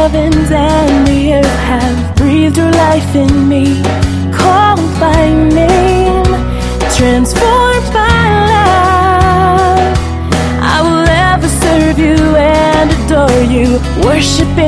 heavens and the earth have breathed your life in me, called by name, transformed by love. I will ever serve you and adore you, worship